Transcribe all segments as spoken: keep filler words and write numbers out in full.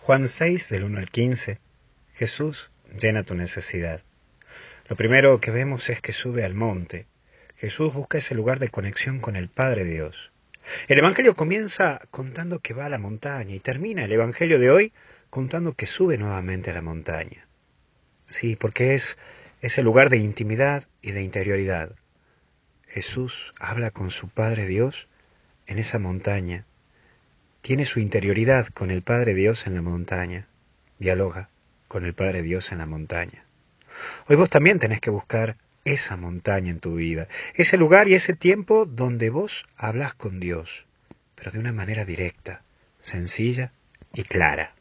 Juan seis, del uno al quince, Jesús llena tu necesidad. Lo primero que vemos es que sube al monte. Jesús busca ese lugar de conexión con el Padre Dios. El Evangelio comienza contando que va a la montaña y termina el Evangelio de hoy contando que sube nuevamente a la montaña. Sí, porque es ese lugar de intimidad y de interioridad. Jesús habla con su Padre Dios en esa montaña. Tiene su interioridad con el Padre Dios en la montaña. Dialoga con el Padre Dios en la montaña. Hoy vos también tenés que buscar esa montaña en tu vida, ese lugar y ese tiempo donde vos hablas con Dios, pero de una manera directa, sencilla y clara.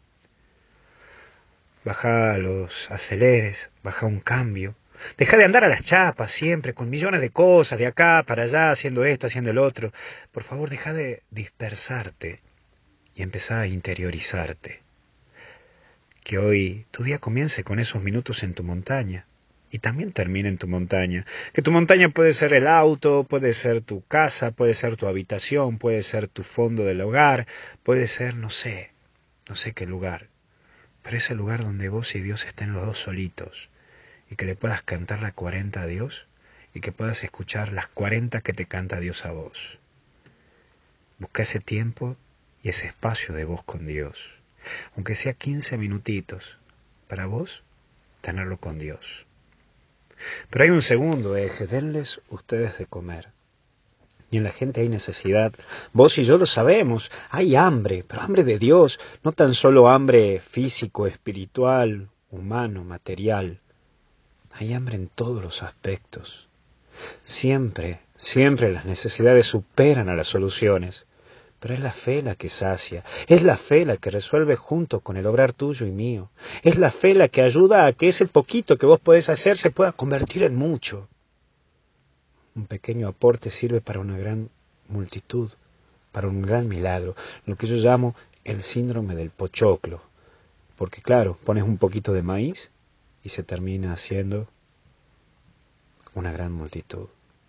Baja los aceleres, baja un cambio. Deja de andar a las chapas siempre, con millones de cosas, de acá para allá, haciendo esto, haciendo el otro. Por favor, deja de dispersarte y empezá a interiorizarte. Que hoy tu día comience con esos minutos en tu montaña y también termine en tu montaña. Que tu montaña puede ser el auto, puede ser tu casa, puede ser tu habitación, puede ser tu fondo del hogar, puede ser, no sé, no sé qué lugar. Pero ese lugar donde vos y Dios estén los dos solitos y que le puedas cantar la cuarenta a Dios y que puedas escuchar las cuarenta que te canta Dios a vos. Busca ese tiempo y ese espacio de vos con Dios, aunque sea quince minutitos, para vos tenerlo con Dios. Pero hay un segundo eje, denles ustedes de comer. Y en la gente hay necesidad. Vos y yo lo sabemos. Hay hambre, pero hambre de Dios. No tan solo hambre físico, espiritual, humano, material. Hay hambre en todos los aspectos. Siempre, siempre las necesidades superan a las soluciones. Pero es la fe la que sacia. Es la fe la que resuelve junto con el obrar tuyo y mío. Es la fe la que ayuda a que ese poquito que vos podés hacer se pueda convertir en mucho. Un pequeño aporte sirve para una gran multitud, para un gran milagro, lo que yo llamo el síndrome del pochoclo. Porque claro, pones un poquito de maíz y se termina haciendo una gran multitud.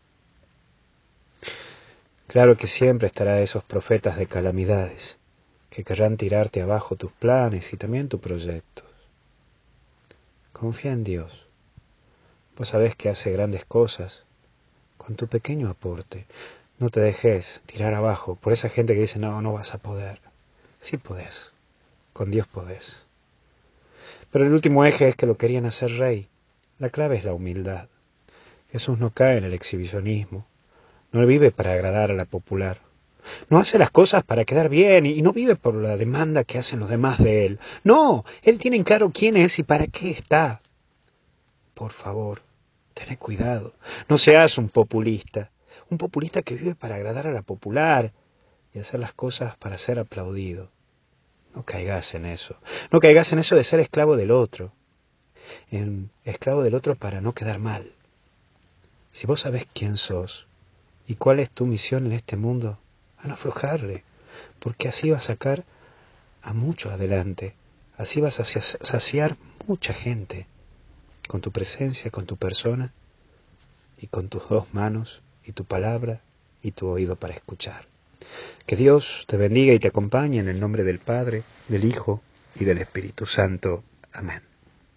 Claro que siempre estará esos profetas de calamidades que querrán tirarte abajo tus planes y también tus proyectos. Confía en Dios. Vos sabés que hace grandes cosas con tu pequeño aporte. No te dejes tirar abajo por esa gente que dice, no, no vas a poder. Sí podés. Con Dios podés. Pero el último eje es que lo querían hacer rey. La clave es la humildad. Jesús no cae en el exhibicionismo. No vive para agradar a la popular. No hace las cosas para quedar bien y no vive por la demanda que hacen los demás de él. No, él tiene en claro quién es y para qué está. Por favor, ten cuidado. No seas un populista. Un populista que vive para agradar a la popular y hacer las cosas para ser aplaudido. No caigas en eso. No caigas en eso de ser esclavo del otro. En esclavo del otro para no quedar mal. Si vos sabés quién sos y cuál es tu misión en este mundo, a no aflojarle, porque así vas a sacar a mucho adelante. Así vas a saciar mucha gente con tu presencia, con tu persona y con tus dos manos y tu palabra y tu oído para escuchar. Que Dios te bendiga y te acompañe en el nombre del Padre, del Hijo y del Espíritu Santo. Amén.